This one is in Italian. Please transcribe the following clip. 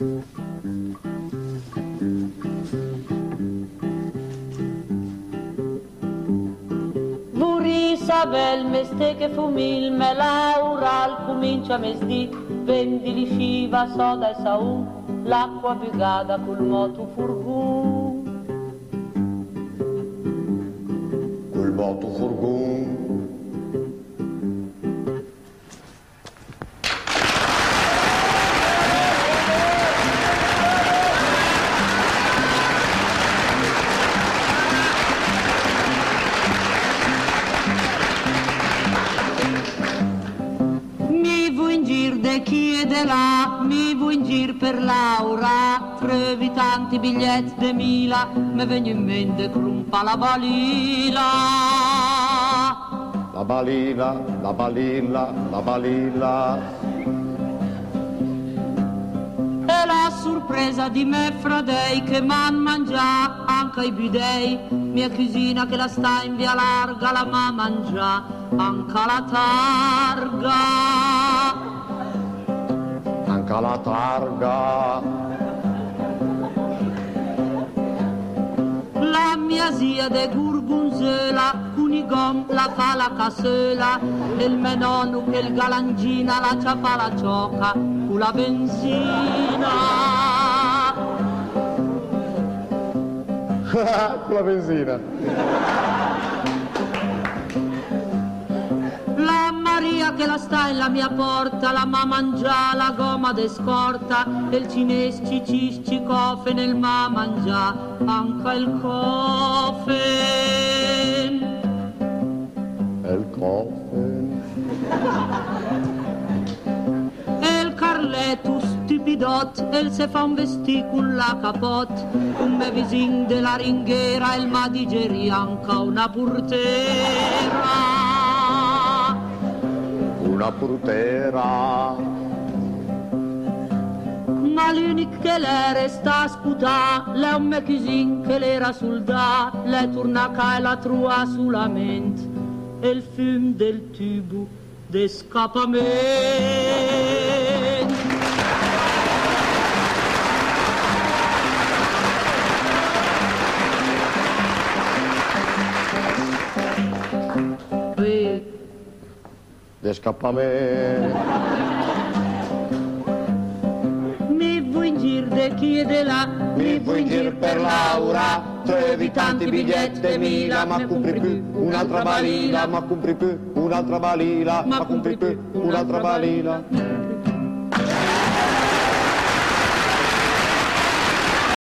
Isabel, meste che fumil, me Laura, comincia mesdì, vendi li sciva, soda e saun, l'acqua bugada col moto furgun. Col moto furgun. Chi è de là, mi vuoi in gir per Laura, trevi tanti biglietti de mila, me vengo in mente crumpa la balila. La balila, la balila, la balila. E la sorpresa di me fradei che m'han mangià anche i bidei, mia cugina che la sta in via larga la m'ha mangià anche la targa. La targa. La mia zia de Gurgunzela, Cunigom la fa la cassola, e il mio nonno che il galangina la ciapa la gioca con la benzina. Con la benzina. La Maria che la sta in la mia porta, la ma mangia la gomma de scorta, e il cines ci cofe nel ma mangia anche il cofe. Il cofe. E il Carletto stupidot, e il se fa un vestì con la capot, un me visin della ringhiera, il ma digeri anche una portera. Una portera. Ma l'unico che le resta a sputà, l'è un me cusin che l'era sul da, le turnaca e la trua sulla mente, e il fum del tubo d'escapamento. D'escappamento. Mi vuoi in gir de chi è de là, Mi vuoi in gir per Laura, trevi tanti biglietti de mila, ma compri più un'altra balila, ma compri più un'altra balila, ma compri più un'altra balila.